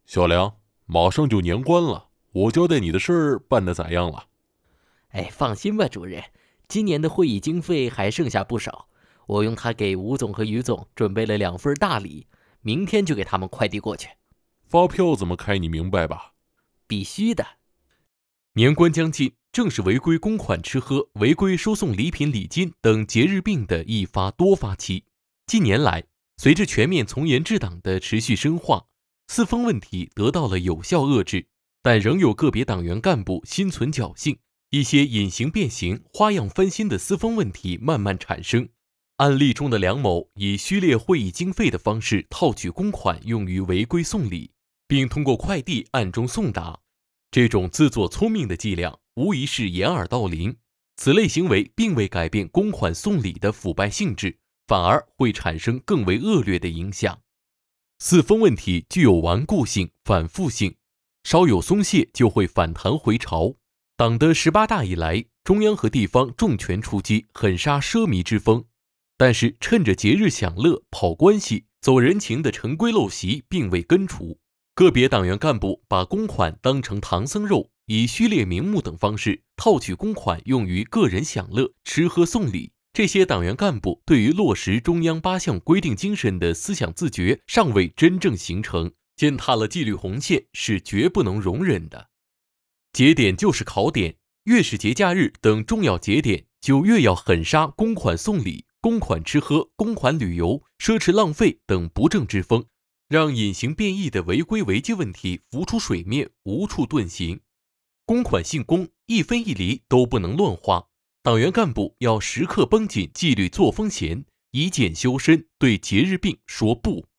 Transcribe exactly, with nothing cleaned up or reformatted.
小梁，马上就年关了，我交代你的事儿办得咋样了？ 哎，放心吧，主任，今年的会议经费还剩下不少，我用它给吴总和于总准备了两份大礼，明天就给他们快递过去。 发票怎么开你明白吧？ 必须的。 年关将近，正是违规公款吃喝、违规收送礼品礼金等节日病的一发多发期。近年来，随着全面从严治党的持续深化，四风问题得到了有效遏制，但仍有个别党员干部心存侥幸，一些隐形变形、花样翻新的私风问题慢慢产生。案例中的梁某以虚列会议经费的方式套取公款用于违规送礼，并通过快递暗中送达。这种自作聪明的伎俩无疑是掩耳盗铃，此类行为并未改变公款送礼的腐败性质，反而会产生更为恶劣的影响。四风问题具有顽固性、反复性，稍有松懈就会反弹回潮。党的十八大以来，中央和地方重拳出击，狠杀奢靡之风。但是趁着节日享乐、跑关系、走人情的陈规陋习并未根除，个别党员干部把公款当成唐僧肉，以虚列名目等方式套取公款用于个人享乐、吃喝送礼。这些党员干部对于落实中央八项规定精神的思想自觉尚未真正形成，践踏了纪律红线，是绝不能容忍的。节点就是考点，越是节假日等重要节点，就越要狠杀公款送礼、公款吃喝、公款旅游、奢侈浪费等不正之风，让隐形变异的违规违纪问题浮出水面，无处遁形。公款信公，一分一厘都不能乱花。党员干部要时刻绷紧纪律作风弦，以俭修身，对节日病说不。